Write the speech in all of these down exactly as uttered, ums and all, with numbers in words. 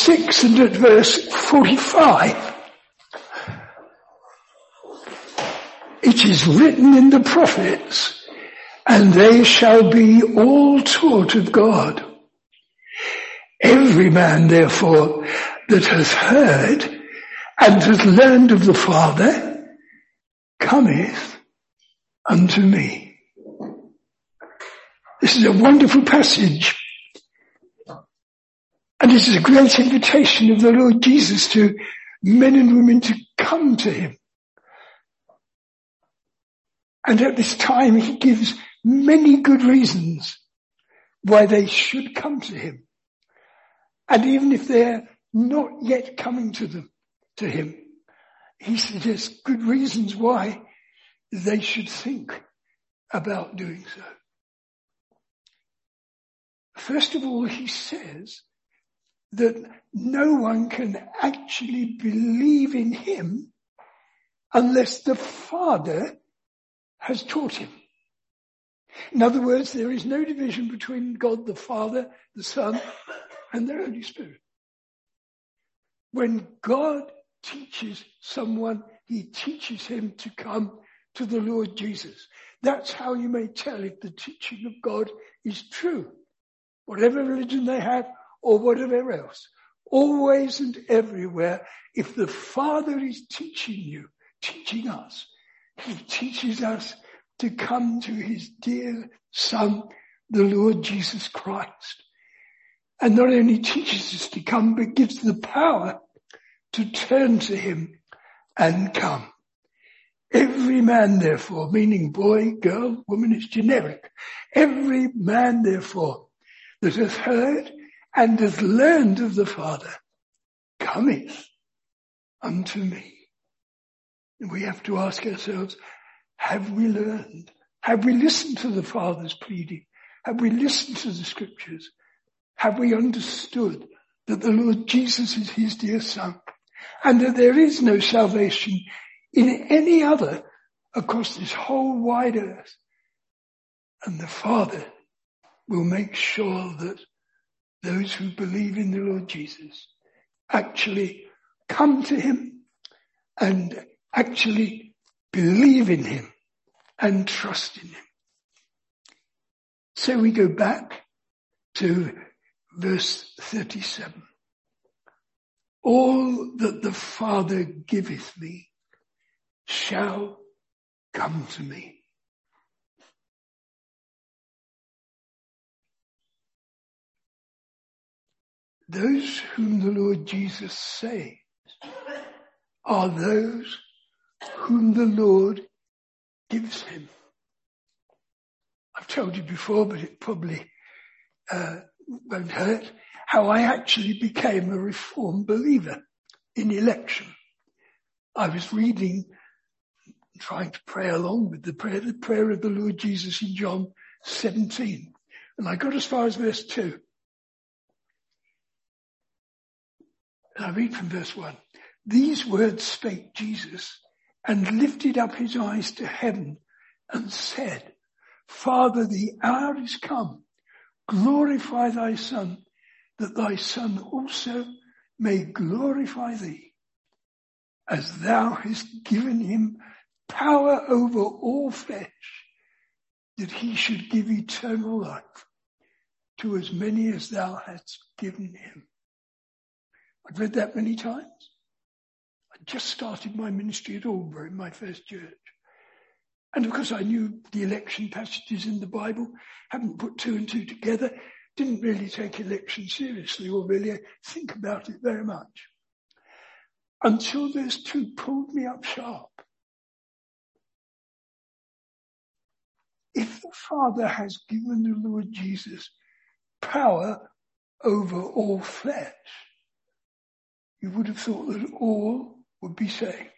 six and at verse forty-five, it is written in the prophets, and they shall be all taught of God. Every man, therefore, that hath heard and hath learned of the Father cometh unto me. This is a wonderful passage. And this is a great invitation of the Lord Jesus to men and women to come to him. And at this time he gives many good reasons why they should come to him. And even if they're not yet coming to them, to him, he suggests good reasons why they should think about doing so. First of all, he says that no one can actually believe in him unless the Father has taught him. In other words, there is no division between God the Father, the Son, and the Holy Spirit. When God teaches someone, he teaches him to come to the Lord Jesus. That's how you may tell if the teaching of God is true. Whatever religion they have or whatever else, always and everywhere, if the Father is teaching you, teaching us, he teaches us to come to his dear Son, the Lord Jesus Christ. And not only teaches us to come, but gives the power to turn to him and come. Every man, therefore, meaning boy, girl, woman, it's generic. Every man, therefore, that hath heard and hath learned of the Father cometh unto me. And we have to ask ourselves, have we learned? Have we listened to the Father's pleading? Have we listened to the scriptures? Have we understood that the Lord Jesus is his dear Son and that there is no salvation in any other across this whole wide earth? And the Father will make sure that those who believe in the Lord Jesus actually come to him and actually believe in him and trust in him. So we go back to verse thirty-seven. All that the Father giveth me shall come to me. Those whom the Lord Jesus saves are those whom the Lord gives him. I've told you before, but it probably uh, won't hurt, how I actually became a Reformed believer in election. I was reading, trying to pray along with the prayer, the prayer of the Lord Jesus in John seventeen. And I got as far as verse two. And I read from verse one. These words spake Jesus and lifted up his eyes to heaven and said, Father, the hour is come. Glorify thy Son, that thy Son also may glorify thee, as thou hast given him power over all flesh, that he should give eternal life to as many as thou hast given him. I've read that many times. I just started my ministry at Albury, my first church. And of course I knew the election passages in the Bible, hadn't put two and two together, didn't really take election seriously or really think about it very much. Until verse two pulled me up sharp. If the Father has given the Lord Jesus power over all flesh, you would have thought that all would be saved.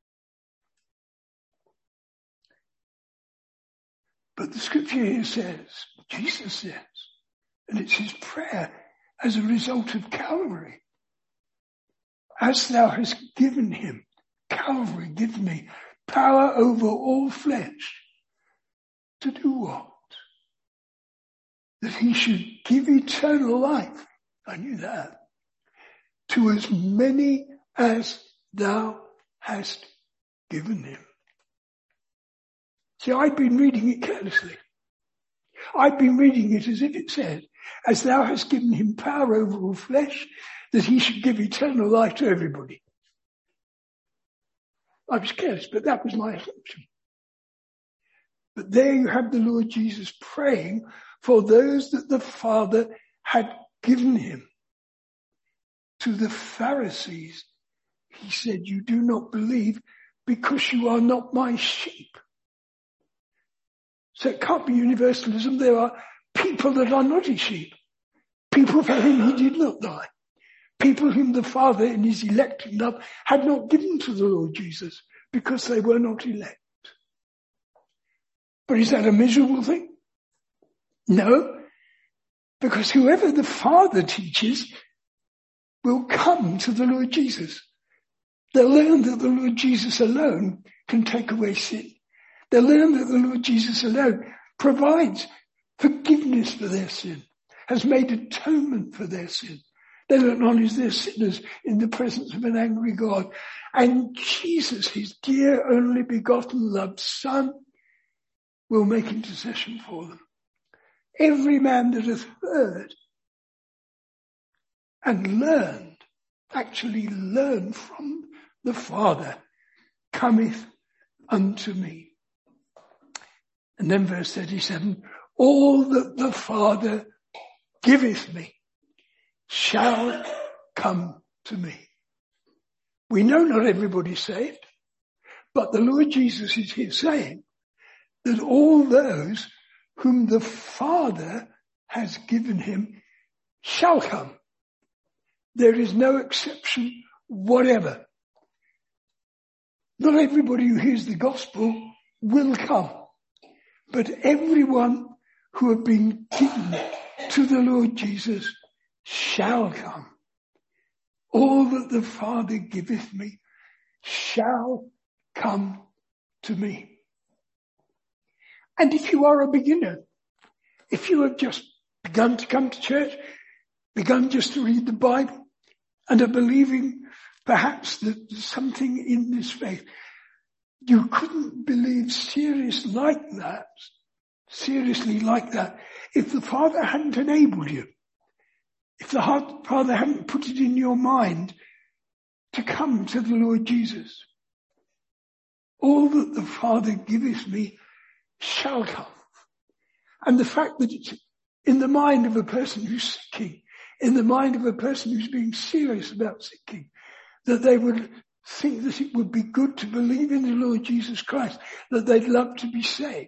But the scripture here says, Jesus says, and it's his prayer as a result of Calvary. As thou hast given him, Calvary, give me power over all flesh. To do what? That he should give eternal life. I knew that. to as many as thou hast given him. See, I've been reading it carelessly. I've been reading it as if it said, as thou hast given him power over all flesh, that he should give eternal life to everybody. I was careless, but that was my assumption. But there you have the Lord Jesus praying for those that the Father had given him. To the Pharisees, he said, you do not believe because you are not my sheep. So it can't be universalism. There are people that are not his sheep. People for whom he did not die. People whom the Father in his electing love had not given to the Lord Jesus because they were not elect. But is that a miserable thing? No, because whoever the Father teaches will come to the Lord Jesus. They'll learn that the Lord Jesus alone can take away sin. They'll learn that the Lord Jesus alone provides forgiveness for their sin, has made atonement for their sin. They'll acknowledge their sinners in the presence of an angry God. And Jesus, his dear only begotten loved Son, will make intercession for them. Every man that hath heard and learned, actually learned from the Father, cometh unto me. And then verse thirty-seven, all that the Father giveth me shall come to me. We know not everybody's saved, but the Lord Jesus is here saying that all those whom the Father has given him shall come. There is no exception whatever. Not everybody who hears the gospel will come, but everyone who have been given to the Lord Jesus shall come. All that the Father giveth me shall come to me. And if you are a beginner, if you have just begun to come to church, begun just to read the Bible, and are believing perhaps that there's something in this faith, you couldn't believe serious like that, seriously like that, if the Father hadn't enabled you, if the Father hadn't put it in your mind to come to the Lord Jesus. All that the Father giveth me shall come. And the fact that it's in the mind of a person who's seeking, in the mind of a person who's being serious about seeking, that they would think that it would be good to believe in the Lord Jesus Christ, that they'd love to be saved.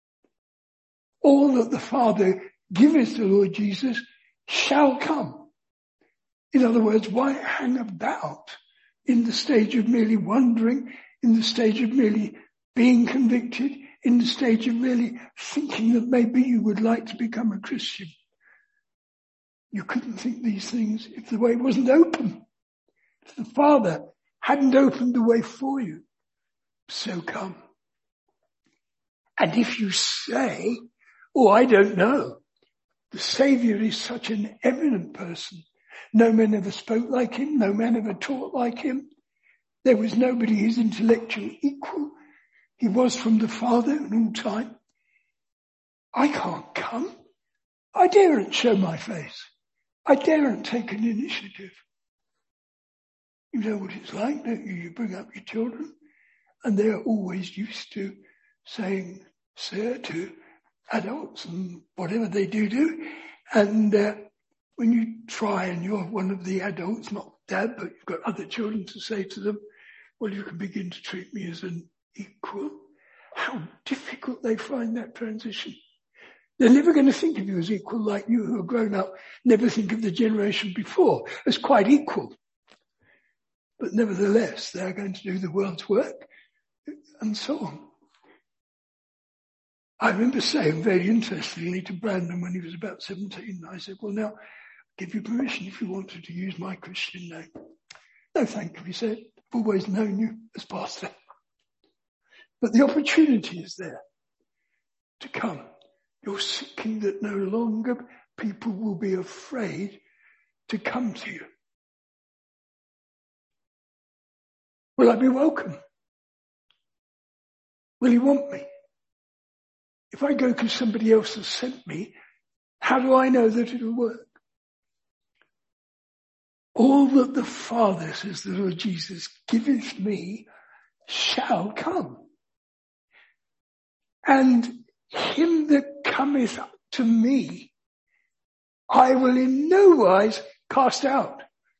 All that the Father giveth the Lord Jesus shall come. In other words, why hang about in the stage of merely wondering, in the stage of merely being convicted, in the stage of merely thinking that maybe you would like to become a Christian? You couldn't think these things if the way wasn't open. If the Father hadn't opened the way for you. So come. And if you say, oh, I don't know, the Saviour is such an eminent person. No man ever spoke like him. No man ever taught like him. There was nobody his intellectual equal. He was from the Father in all time. I can't come. I daren't show my face. I daren't take an initiative. You know what it's like, don't you? You bring up your children and they're always used to saying sir to adults and whatever they do do. And uh, when you try and you're one of the adults, not dad, but you've got other children to say to them, well, you can begin to treat me as an equal. How difficult they find that transition. They're never going to think of you as equal like you who are grown up, never think of the generation before as quite equal. But nevertheless, they're going to do the world's work and so on. I remember saying very interestingly to Brandon when he was about seventeen, I said, well, now, I'll give you permission if you wanted to use my Christian name. No, thank you, he said. I've always known you as pastor. But the opportunity is there to come. You're seeking that no longer people will be afraid to come to you. Will I be welcome? Will he want me? If I go because somebody else has sent me, how do I know that it'll work? All that the Father, says the Lord Jesus, giveth me shall come. And him that cometh to me, I will in no wise cast out.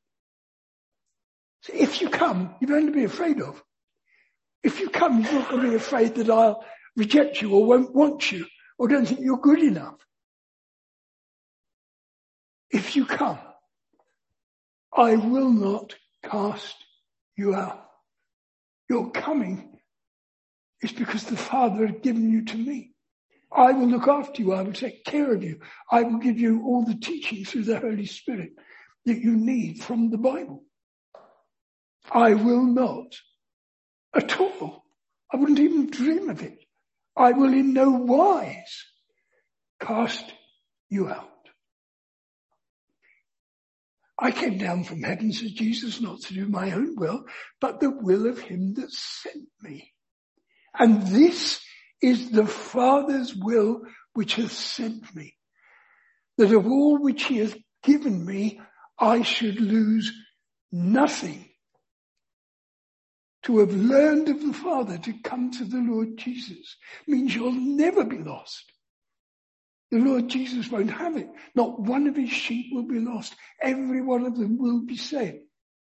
So if you come, you've only to be afraid of. If you come, you're not going to be afraid that I'll reject you or won't want you or don't think you're good enough. If you come, I will not cast you out. Your coming is because the Father has given you to me. I will look after you. I will take care of you. I will give you all the teaching through the Holy Spirit that you need from the Bible. I will not at all. I wouldn't even dream of it. I will in no wise cast you out. I came down from heaven, says Jesus, not to do my own will, but the will of him that sent me. And this is the Father's will which hath sent me, that of all which he hath given me, I should lose nothing. To have learned of the Father, to come to the Lord Jesus, means you'll never be lost. The Lord Jesus won't have it. Not one of his sheep will be lost. Every one of them will be saved.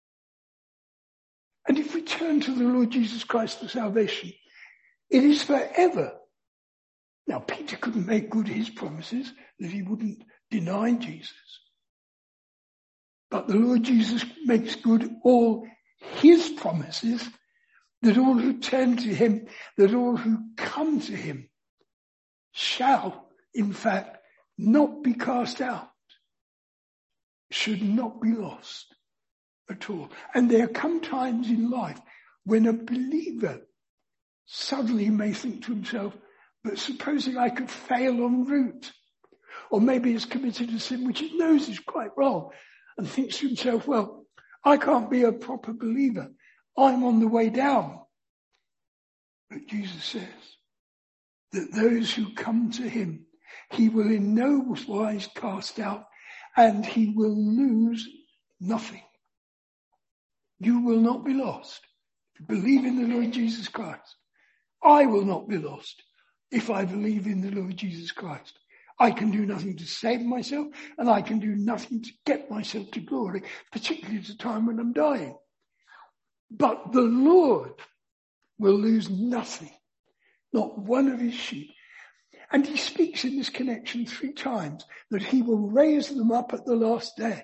And if we turn to the Lord Jesus Christ for salvation, it is forever. Now, Peter couldn't make good his promises that he wouldn't deny Jesus. But the Lord Jesus makes good all his promises, that all who turn to him, that all who come to him shall, in fact, not be cast out, should not be lost at all. And there come times in life when a believer suddenly may think to himself, but supposing I could fail en route, or maybe he's committed a sin which he knows is quite wrong, and thinks to himself, well, I can't be a proper believer. I'm on the way down. But Jesus says that those who come to him, he will in no wise cast out, and he will lose nothing. You will not be lost if you believe in the Lord Jesus Christ. I will not be lost if I believe in the Lord Jesus Christ. I can do nothing to save myself, and I can do nothing to get myself to glory, particularly at a time when I'm dying. But the Lord will lose nothing, not one of his sheep. And he speaks in this connection three times that he will raise them up at the last day.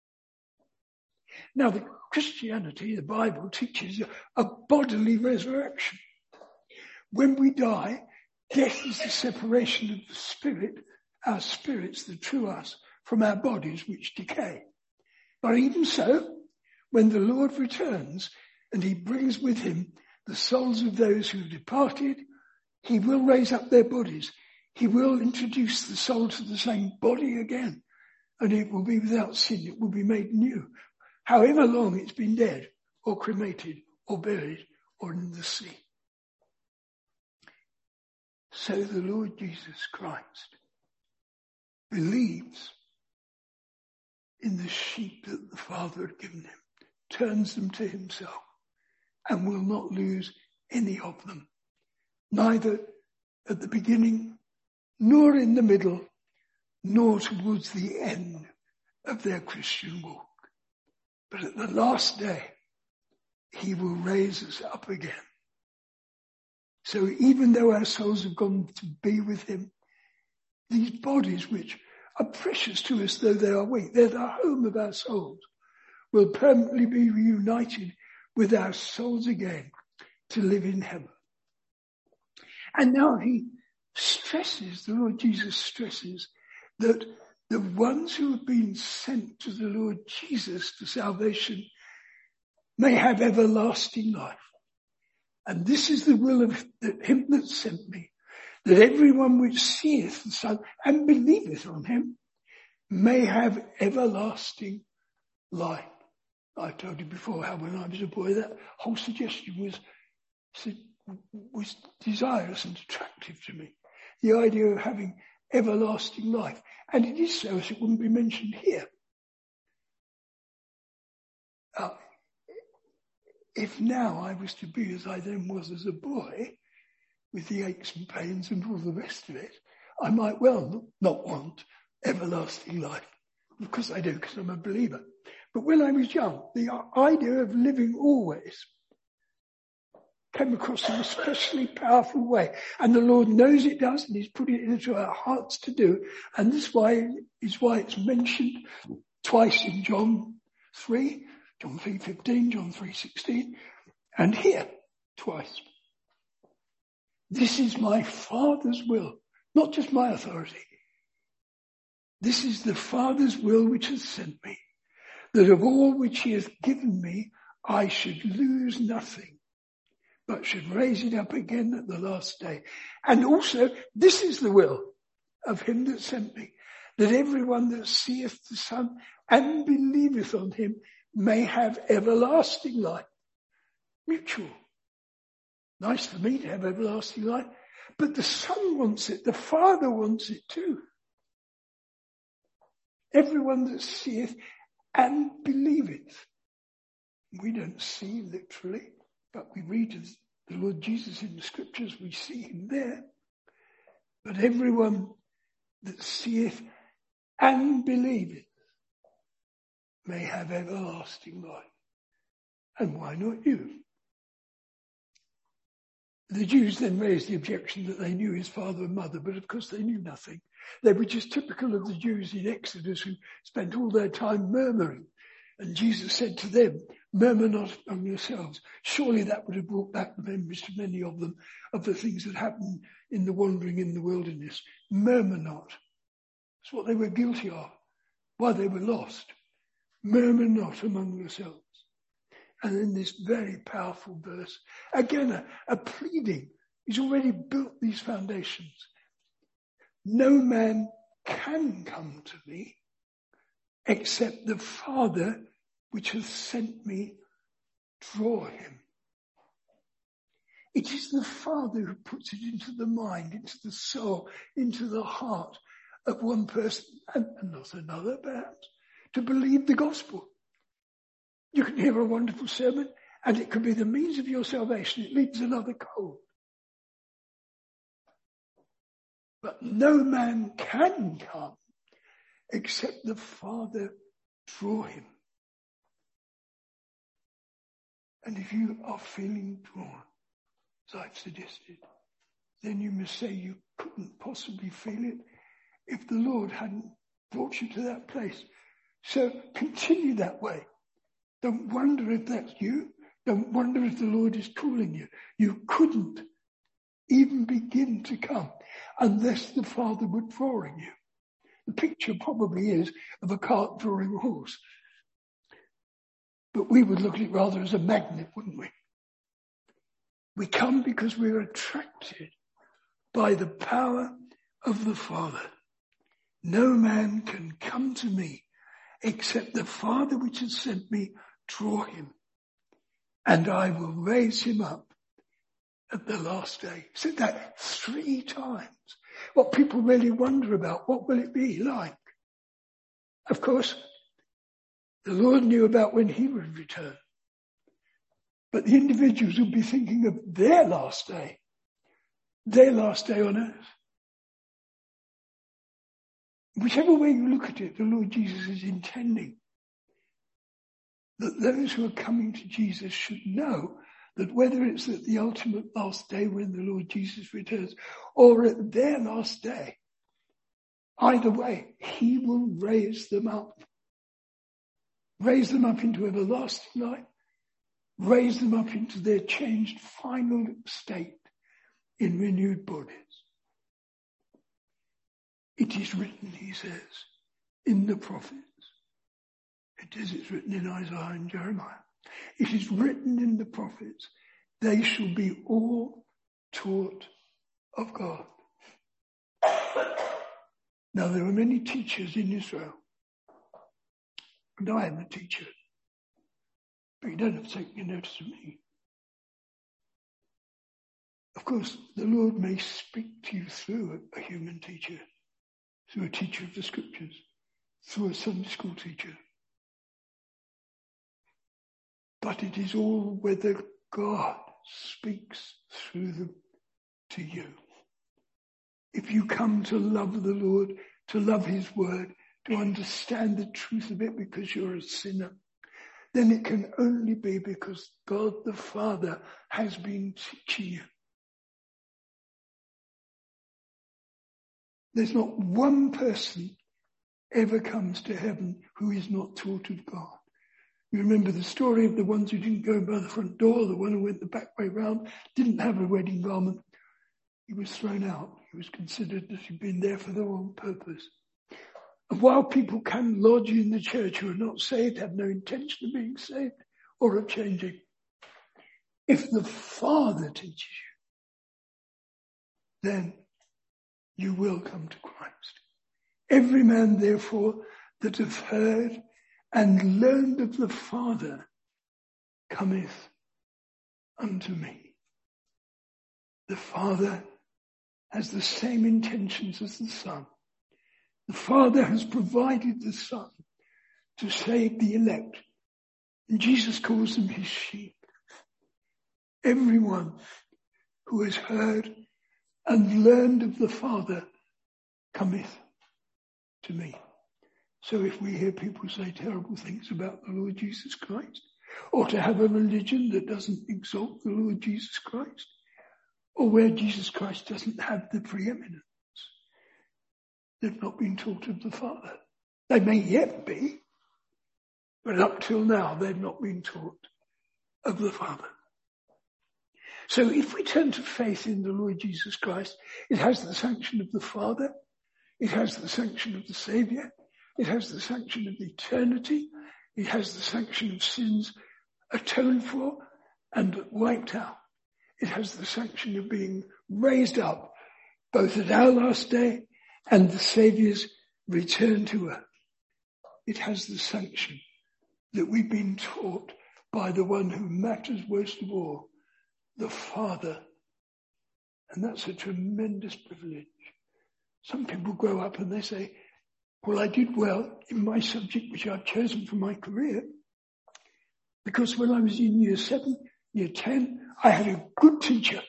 Now, the Christianity, the Bible, teaches a bodily resurrection. When we die, death is the separation of the spirit, our spirits, the true us, from our bodies which decay. But even so, when the Lord returns and he brings with him the souls of those who have departed, he will raise up their bodies. He will introduce the soul to the same body again, and it will be without sin. It will be made new, however long it's been dead or cremated or buried or in the sea. So the Lord Jesus Christ believes in the sheep that the Father had given him, turns them to himself, and will not lose any of them, neither at the beginning, nor in the middle, nor towards the end of their Christian walk. But at the last day, he will raise us up again. So even though our souls have gone to be with him, these bodies which are precious to us though they are weak, they're the home of our souls, will permanently be reunited with our souls again to live in heaven. And now he stresses, the Lord Jesus stresses, that the ones who have been sent to the Lord Jesus for salvation may have everlasting life. And this is the will of him that sent me, that everyone which seeth the Son and believeth on him may have everlasting life. I told you before how when I was a boy, that whole suggestion was, was desirous and attractive to me. The idea of having everlasting life. And it is so, as it wouldn't be mentioned here. Uh, if now I was to be as I then was as a boy, with the aches and pains and all the rest of it, I might well not want everlasting life. Of course I do, because I'm a believer. But when I was young, the idea of living always came across in a especially powerful way. And the Lord knows it does, and He's put it into our hearts to do. And this why is why it's mentioned twice in John three, John three fifteen, John three sixteen, and here twice. This is my Father's will, not just my authority. This is the Father's will which has sent me, that of all which He has given me, I should lose nothing, but should raise it up again at the last day. And also, this is the will of Him that sent me, that everyone that seeth the Son and believeth on Him may have everlasting life. Mutual. Nice for me to have everlasting life, but the Son wants it, the Father wants it too. Everyone that seeth and believeth. We don't see literally, but we read the Lord Jesus in the scriptures, we see Him there. But everyone that seeth and believeth may have everlasting life. And why not you? The Jews then raised the objection that they knew His father and mother, but of course they knew nothing. They were just typical of the Jews in Exodus who spent all their time murmuring. And Jesus said to them, murmur not among yourselves. Surely that would have brought back memories to many of them of the things that happened in the wandering in the wilderness. Murmur not. That's what they were guilty of while they were lost. Murmur not among yourselves. And in this very powerful verse, again, a, a pleading. He's already built these foundations. No man can come to me except the Father which has sent me draw him. It is the Father who puts it into the mind, into the soul, into the heart of one person, and not another perhaps, to believe the gospel. You can hear a wonderful sermon, and it could be the means of your salvation. It leaves another cold. But no man can come except the Father draw him. And if you are feeling drawn, as I've suggested, then you must say you couldn't possibly feel it if the Lord hadn't brought you to that place. So continue that way. Don't wonder if that's you. Don't wonder if the Lord is calling you. You couldn't even begin to come unless the Father were drawing you. The picture probably is of a cart drawing a horse. But we would look at it rather as a magnet, wouldn't we? We come because we're attracted by the power of the Father. No man can come to me except the Father which has sent me draw him, and I will raise him up at the last day. Said that three times. What people really wonder about, what will it be like? Of course, the Lord knew about when he would return. But the individuals would be thinking of their last day, their last day on earth. Whichever way you look at it, the Lord Jesus is intending that those who are coming to Jesus should know that whether it's at the ultimate last day when the Lord Jesus returns or at their last day, either way, he will raise them up. Raise them up into everlasting life. Raise them up into their changed final state in renewed bodies. It is written, he says, in the prophets. It is, it's written in Isaiah and Jeremiah. It is written in the prophets, they shall be all taught of God. Now there are many teachers in Israel, and I am a teacher. But you don't have to take any notice of me. Of course, the Lord may speak to you through a, a human teacher, through a teacher of the scriptures, through a Sunday school teacher. But it is all whether God speaks through them to you. If you come to love the Lord, to love his word, to understand the truth of it because you're a sinner, then it can only be because God the Father has been teaching you. There's not one person ever comes to heaven who is not taught of God. You remember the story of the ones who didn't go by the front door, the one who went the back way round, didn't have a wedding garment. He was thrown out. He was considered that he'd been there for the wrong purpose. And while people can lodge in the church who are not saved, have no intention of being saved or of changing, if the Father teaches you, then you will come to Christ. Every man, therefore, that hath heard and learned of the Father cometh unto me. The Father has the same intentions as the Son. The Father has provided the Son to save the elect. And Jesus calls them his sheep. Everyone who has heard and learned of the Father cometh to me. So if we hear people say terrible things about the Lord Jesus Christ, or to have a religion that doesn't exalt the Lord Jesus Christ, or where Jesus Christ doesn't have the preeminence, they've not been taught of the Father. They may yet be, but up till now they've not been taught of the Father. So if we turn to faith in the Lord Jesus Christ, it has the sanction of the Father, it has the sanction of the Saviour, it has the sanction of eternity, it has the sanction of sins atoned for and wiped out. It has the sanction of being raised up, both at our last day and the Saviour's return to earth. It has the sanction that we've been taught by the one who matters most of all, the Father. And that's a tremendous privilege. Some people grow up and they say, well, I did well in my subject which I've chosen for my career, because when I was in year seven, year ten, I had a good teacher.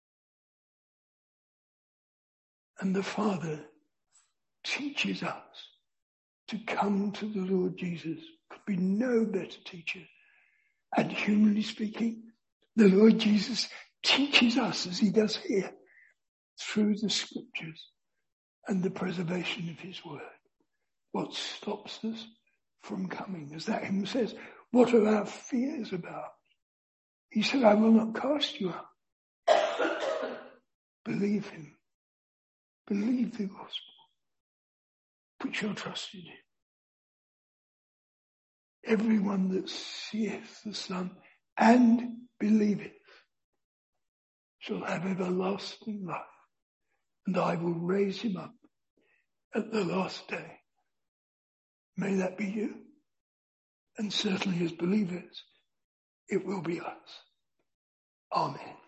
And the Father teaches us to come to the Lord Jesus. Could be no better teacher. And humanly speaking, the Lord Jesus teaches us, as he does here, through the scriptures and the preservation of his word. What stops us from coming? As that hymn says, what are our fears about? He said, I will not cast you out. Believe him. Believe the gospel. Put your trust in him. Everyone that seeth the Son and believeth shall have everlasting life, and I will raise him up at the last day. May that be you. And certainly as believers, it will be us. Amen.